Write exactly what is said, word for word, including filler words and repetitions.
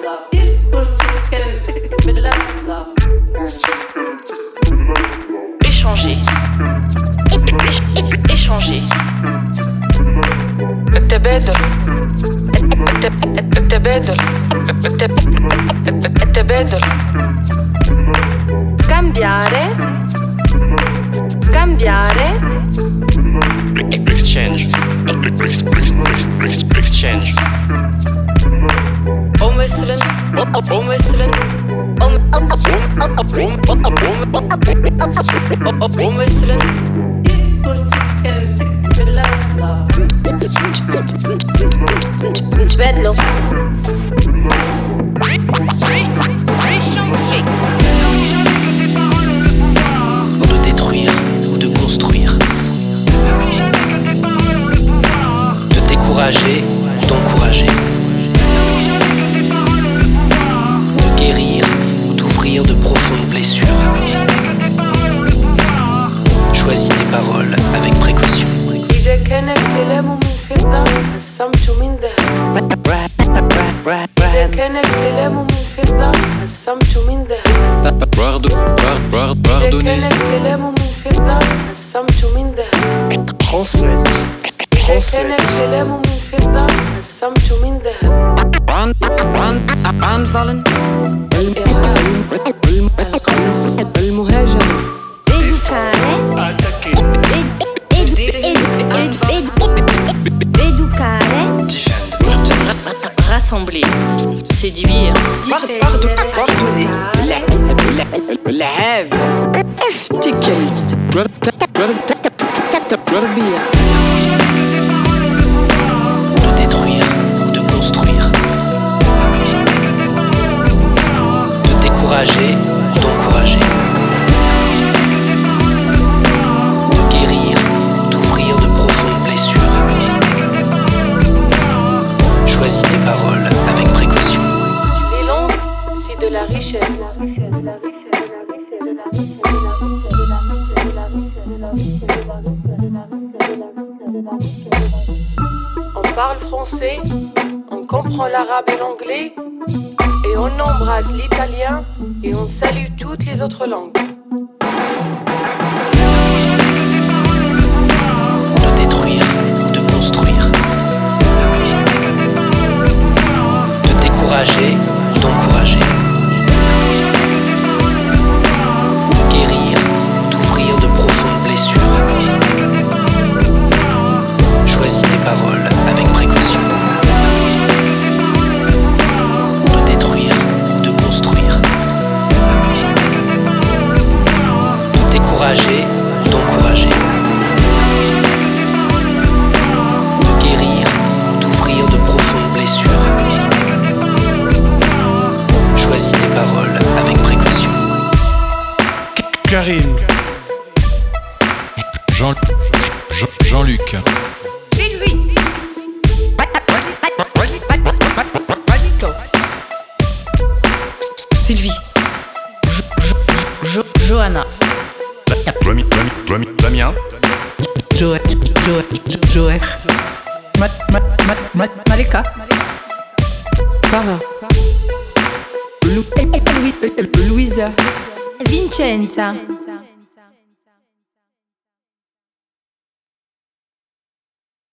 Échanger. Échanger. Tabed. Tabed. Tabed. Scambiare. Scambiare. Exchange. Exchange. O مثلا O مثلا O مثلا نتبادلو De détruire ou de construire, de décourager ou d'encourager, de guérir ou d'ouvrir de profondes blessures. Choisis tes paroles avec précaution. إذا كان الكلام من فضة الصمت من ذهب. إذا كان الكلام من فضة الصمت من ذهب. إذا كان الكلام من فضة الصمت من ذهب. Transmettre. إذا كان الكلام من فضة الصمت من ذهب. aanvallen, القصص المهاجمة. rassembler, séduire, Pardonner. العاب افتكر تربية. De détruire ou de construire, de décourager ou d'encourager, de guérir ou d'ouvrir de profondes blessures. Choisis tes paroles avec précaution. Les langues, c'est de la richesse. On parle français, on comprend l'arabe et l'anglais, et on embrasse l'italien et on salue toutes les autres langues. De détruire ou de construire, de décourager ou d'encourager, de guérir ou d'ouvrir de profondes blessures. Choisis tes paroles avec précaution. De détruire ou de construire, de décourager ou d'encourager, de guérir ou d'ouvrir de profondes blessures. Choisis tes paroles avec précaution. Karine. Jean, Jean, Jean-Luc. Sylvie, jo- jo- jo- Johanna, Damien. Joël, Joël, Joël, Mat, Mat, Mat, Mat, Malika, Farah, Lou- Louisa, Vincenza.